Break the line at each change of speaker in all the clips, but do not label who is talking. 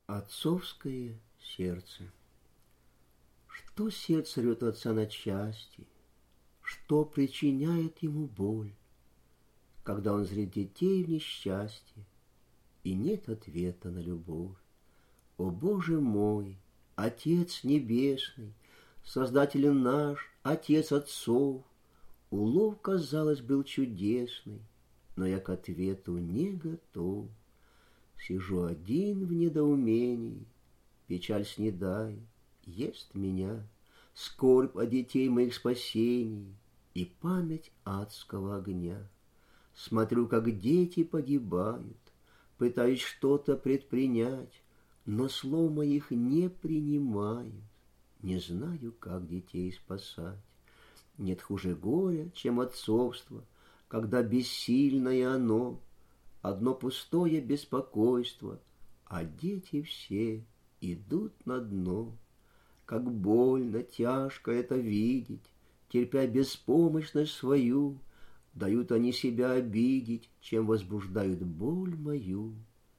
Отцовское сердце. Что сердце рвет отца на части, что причиняет ему боль, когда он зрит детей в несчастье, и нет ответа на любовь. О, Боже мой, Отец Небесный, Создатель наш, Отец отцов, улов, казалось, был чудесный, но я к ответу не готов. Сижу один в недоумении, печаль снедает, ест меня, скорбь о детей моих спасений и память адского огня. Смотрю, как дети погибают, пытаюсь что-то предпринять, но слов моих не принимают, не знаю, как детей спасать. Нет хуже горя, чем отцовство, когда бессильное оно, одно пустое беспокойство, а дети все идут на дно. Как больно, тяжко это видеть, терпя беспомощность свою, дают они себя обидеть, чем возбуждают боль мою.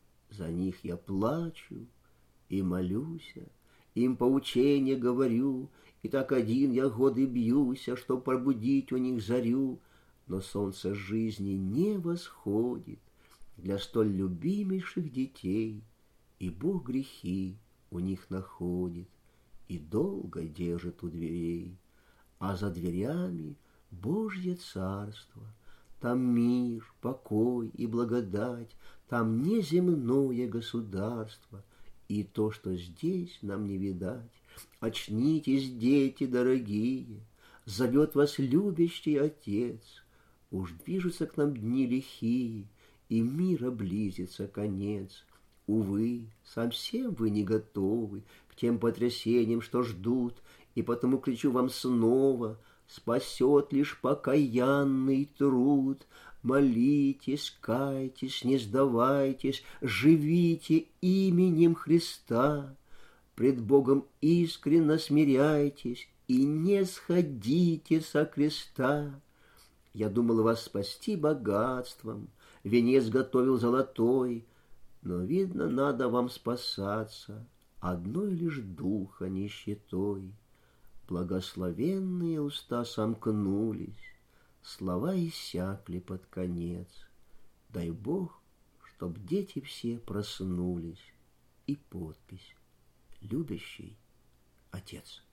За них я плачу и молюся, им поучение говорю, и так один я годы бьюся, чтоб пробудить у них зарю, но солнце жизни не восходит для столь любимейших детей, и Бог грехи у них находит и долго держит у дверей. А за дверями Божье царство, там мир, покой и благодать, там неземное государство, и то, что здесь нам не видать. Очнитесь, дети дорогие, зовет вас любящий Отец. Уж движутся к нам дни лихие, и мира близится конец. Увы, совсем вы не готовы к тем потрясениям, что ждут, и потому кричу вам снова: спасет лишь покаянный труд. Молитесь, кайтесь, не сдавайтесь, живите именем Христа. Пред Богом искренно смиряйтесь и не сходите со креста. Я думал вас спасти богатством, венец готовил золотой, но, видно, надо вам спасаться одной лишь духа нищетой. Благословенные уста сомкнулись, слова иссякли под конец. Дай Бог, чтоб дети все проснулись, и подпись: любящий Отец.